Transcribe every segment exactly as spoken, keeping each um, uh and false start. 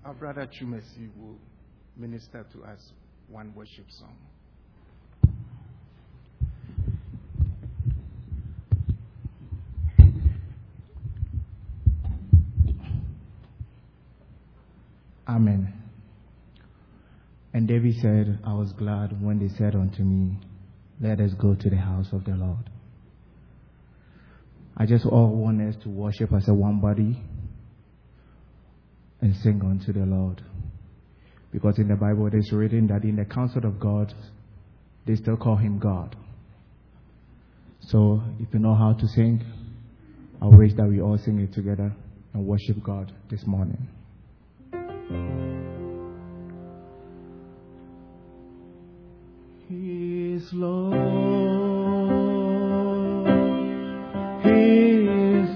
Our brother Chumesi will minister to us one worship song. Amen. And David said, I was glad when they said unto me, let us go to the house of the Lord. I just all want us to worship as a one body and sing unto the Lord. Because in the Bible it is written that in the council of God, they still call him God. So if you know how to sing, I wish that we all sing it together and worship God this morning. He is Lord. He is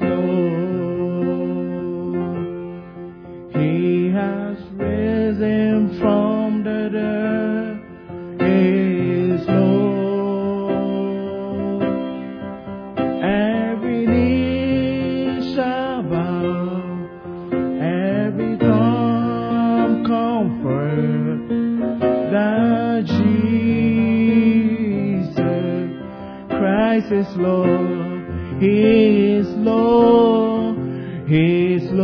Lord. He has risen from the dead. He is Lord. Every knee shall bow, every tongue confess that Jesus Christ is Lord. He is Lord. He is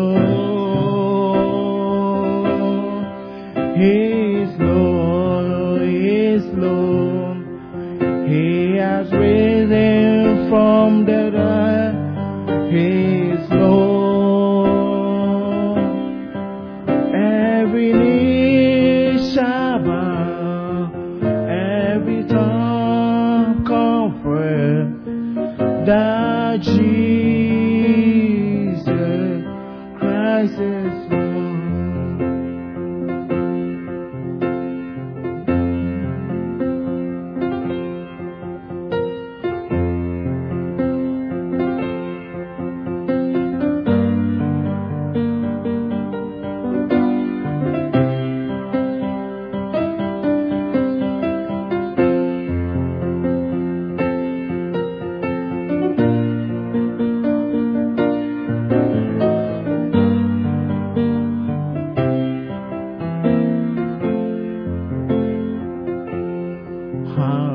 Lord. He is Lord. He is Lord. He has risen from the dead. He is Lord. Every knee shall bow, every tongue confess that Jesus Christ is Lord. How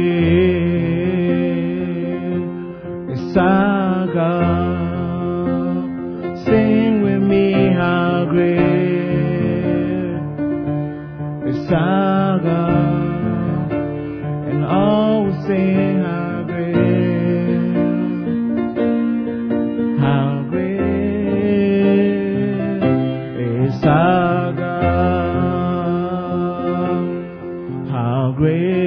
great is our God? Sing with me, how great is our God? And all will sing, how great, how great is our God? How great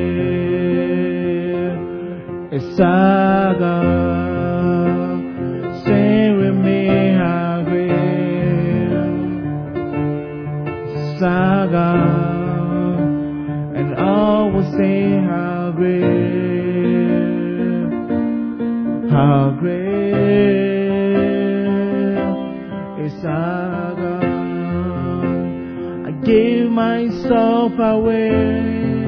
is our God? Sing with me, how great is our God? And all will sing, how great, how great is our God? I gave myself away.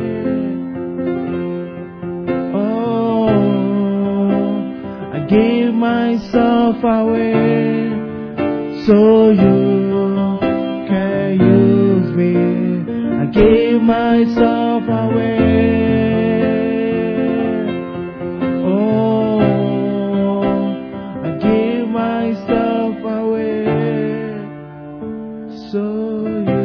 Gave myself away so you can use me. I gave myself away. Oh, I gave myself away so you